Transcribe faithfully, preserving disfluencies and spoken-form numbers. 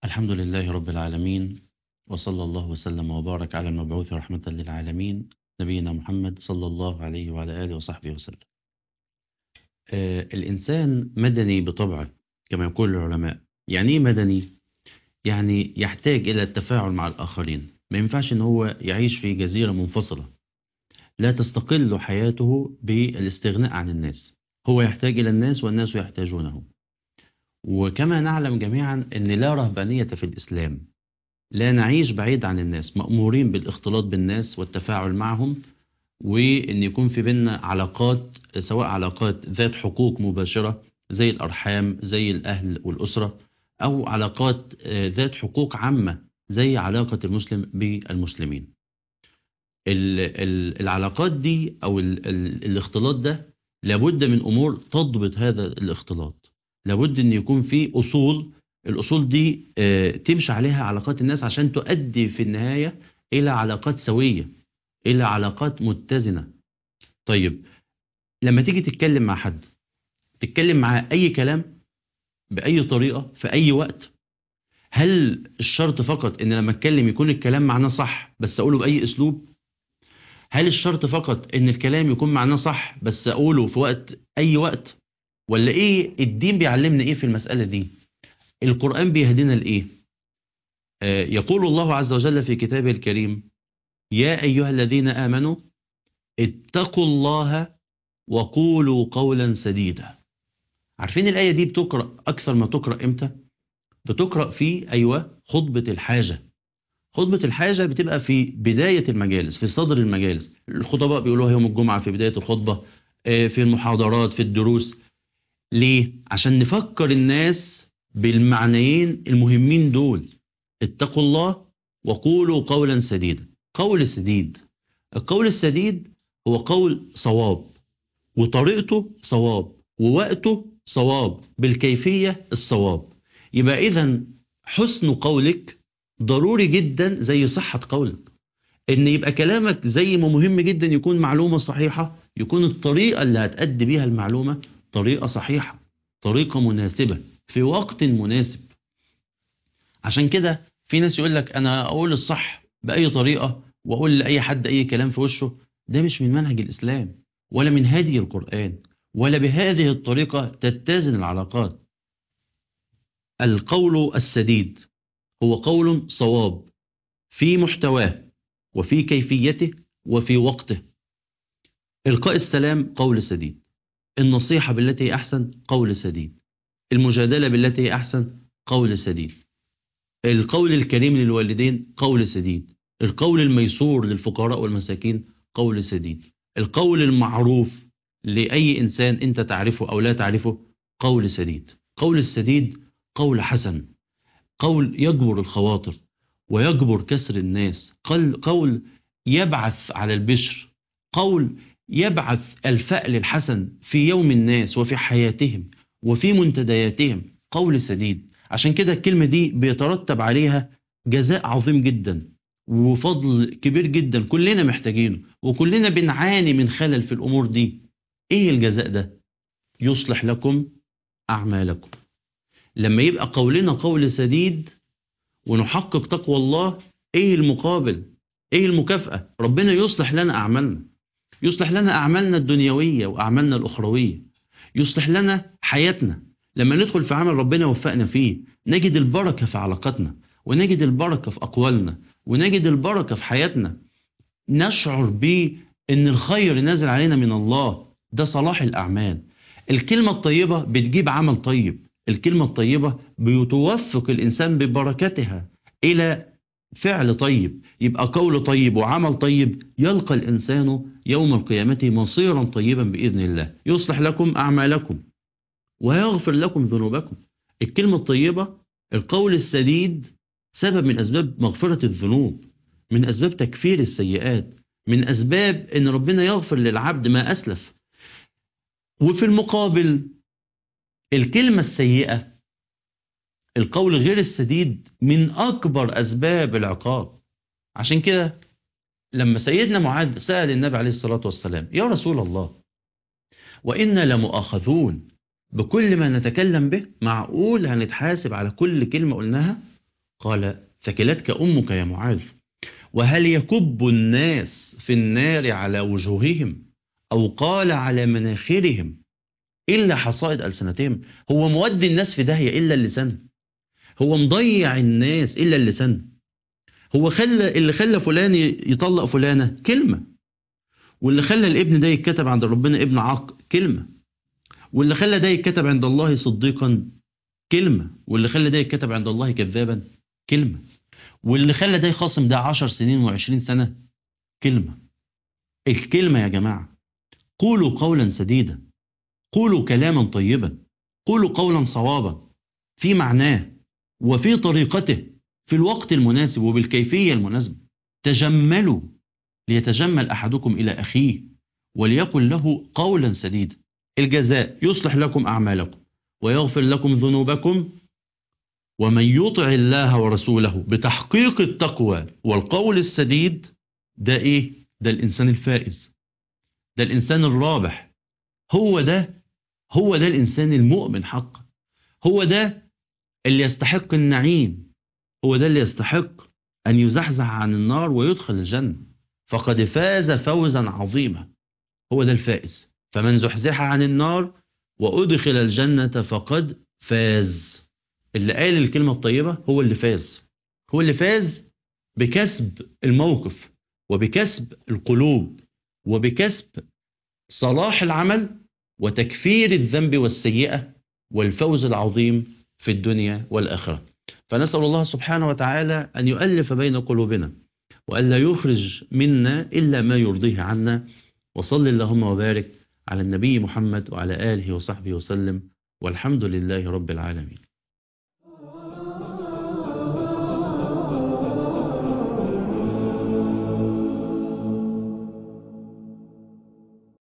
الحمد لله رب العالمين، وصلى الله وسلم وبارك على المبعوث رحمة للعالمين نبينا محمد صلى الله عليه وعلى آله وصحبه وسلم. آه الإنسان مدني بطبعه كما يقول العلماء. يعني إيه مدني؟ يعني يحتاج إلى التفاعل مع الآخرين، ما ينفعش إن هو يعيش في جزيرة منفصلة لا تستقل حياته بالاستغناء عن الناس. هو يحتاج إلى الناس والناس يحتاجونه. وكما نعلم جميعا أن لا رهبانية في الإسلام، لا نعيش بعيد عن الناس، مأمورين بالاختلاط بالناس والتفاعل معهم، وأن يكون في بيننا علاقات، سواء علاقات ذات حقوق مباشرة زي الأرحام زي الأهل والأسرة، أو علاقات آه، ذات حقوق عامة زي علاقة المسلم بالمسلمين. ال- ال- العلاقات دي أو ال- ال- الاختلاط ده لابد من أمور تضبط هذا الاختلاط. لابد أن يكون في أصول، الأصول دي آه، تمشي عليها علاقات الناس عشان تؤدي في النهاية إلى علاقات سوية، إلى علاقات متزنة. طيب، لما تيجي تتكلم مع حد، تتكلم معاه أي كلام بأي طريقة في أي وقت. هل الشرط فقط أن لما أتكلم يكون الكلام معناه صح بس أقوله بأي أسلوب؟ هل الشرط فقط ان الكلام يكون معناه صح بس اقوله في وقت اي وقت؟ ولا ايه الدين بيعلمنا ايه في المسألة دي؟ القرآن بيهدينا لايه؟ آه يقول الله عز وجل في كتابه الكريم: يا ايها الذين امنوا اتقوا الله وقولوا قولا سديدا. عارفين الآية دي بتقرأ اكثر ما تقرأ امتى؟ بتقرأ في ايوه خطبة الحاجة. خطبة الحاجة بتبقى في بداية المجالس، في صدر المجالس. الخطباء بيقولوها يوم الجمعة في بداية الخطبة، آه، في المحاضرات، في الدروس. ليه؟ عشان نفكر الناس بالمعنيين المهمين دول: اتقوا الله وقولوا قولا سديدا. قول سديد، القول السديد هو قول صواب، وطريقته صواب، ووقته صواب، بالكيفية الصواب. يبقى إذن حسن قولك ضروري جدا زي صحة قولك. ان يبقى كلامك زي ما مهم جدا يكون معلومة صحيحة، يكون الطريقة اللي هتأدي بيها المعلومة طريقة صحيحة، طريقة مناسبة في وقت مناسب. عشان كده في ناس يقول لك انا اقول الصح بأي طريقة واقول لأي حد اي كلام في وشه. ده مش من منهج الاسلام، ولا من هدي القرآن، ولا بهذه الطريقة تتزن العلاقات. القول السديد هو قول صواب في محتواه، وفي كيفيته، وفي وقته. إلقاء السلام قول سديد، النصيحة بالتي هي أحسن قول سديد، المجادلة بالتي هي أحسن قول سديد، القول الكريم للوالدين قول سديد، القول الميسور للفقراء والمساكين قول سديد، القول المعروف لأي إنسان أنت تعرفه أو لا تعرفه قول سديد. قول السديد قول حسن، قول يجبر الخواطر ويجبر كسر الناس، قول قول يبعث على البشر، قول يبعث الفأل الحسن في يوم الناس وفي حياتهم وفي منتدياتهم. قول سديد. عشان كده الكلمة دي بيترتب عليها جزاء عظيم جدا وفضل كبير جدا كلنا محتاجينه، وكلنا بنعاني من خلل في الأمور دي. ايه الجزاء ده؟ يصلح لكم أعمالكم. لما يبقى قولنا قول سديد ونحقق تقوى الله، ايه المقابل؟ ايه المكافأة؟ ربنا يصلح لنا أعمالنا، يصلح لنا أعمالنا الدنيوية وأعمالنا الأخروية، يصلح لنا حياتنا. لما ندخل في عمل ربنا وفقنا فيه نجد البركة في علاقاتنا، ونجد البركة في أقوالنا، ونجد البركة في حياتنا. نشعر بأن الخير نازل علينا من الله. ده صلاح الأعمال. الكلمة الطيبة بتجيب عمل طيب، الكلمة الطيبة بيتوفق الإنسان ببركتها إلى فعل طيب. يبقى قول طيب وعمل طيب يلقى الإنسان يوم القيامة مصيرا طيبا بإذن الله. يصلح لكم أعمالكم ويغفر لكم ذنوبكم. الكلمة الطيبة، القول السديد، سبب من أسباب مغفرة الذنوب، من أسباب تكفير السيئات، من أسباب أن ربنا يغفر للعبد ما أسلف. وفي المقابل الكلمة السيئة، القول غير السديد، من أكبر أسباب العقاب. عشان كده لما سيدنا معاذ سأل النبي عليه الصلاة والسلام: يا رسول الله، وإنا لمؤاخذون بكل ما نتكلم به؟ معقول هنتحاسب على كل كلمة قلناها؟ قال ثكلتك أمك يا معاذ. وهل يكب الناس في النار على وجوههم أو قال على مناخرهم إلا حصائد ألسنتهم؟ هو مودي الناس في داهية إلا اللسان؟ هو مضيع الناس إلا اللسان؟ هو خلى اللي خلى فلان يطلق فلانة كلمة، واللي خلى الابن ده يتكتب عند ربنا ابن عاق كلمة، واللي خلى ده يتكتب عند الله صديقا كلمة، واللي خلى ده يتكتب عند الله كذابا كلمة، واللي خلى ده يخاصم ده عشر سنين وعشرين سنة كلمة. الكلمة يا جماعة، قولوا قولا سديدا، قولوا كلاما طيبا، قولوا قولا صوابا في معناه وفي طريقته في الوقت المناسب وبالكيفية المناسبة. تجملوا ليتجمل أحدكم إلى أخيه وليقل له قولا سديدا. الجزاء يصلح لكم أعمالكم ويغفر لكم ذنوبكم، ومن يطع الله ورسوله بتحقيق التقوى والقول السديد، ده إيه؟ ده الإنسان الفائز، ده الإنسان الرابح، هو ده هو ده الإنسان المؤمن حقا، هو ده اللي يستحق النعيم، هو ده اللي يستحق أن يزحزح عن النار ويدخل الجنة، فقد فاز فوزا عظيما. هو ده الفائز، فمن زحزح عن النار وأدخل الجنة فقد فاز. اللي قال الكلمة الطيبة هو اللي فاز، هو اللي فاز بكسب الموقف وبكسب القلوب وبكسب صلاح العمل وتكفير الذنب والسيئة والفوز العظيم في الدنيا والآخرة. فنسأل الله سبحانه وتعالى أن يؤلف بين قلوبنا وألا يخرج منا إلا ما يرضيه عنا. وصل اللهم وبارك على النبي محمد وعلى آله وصحبه وسلم، والحمد لله رب العالمين.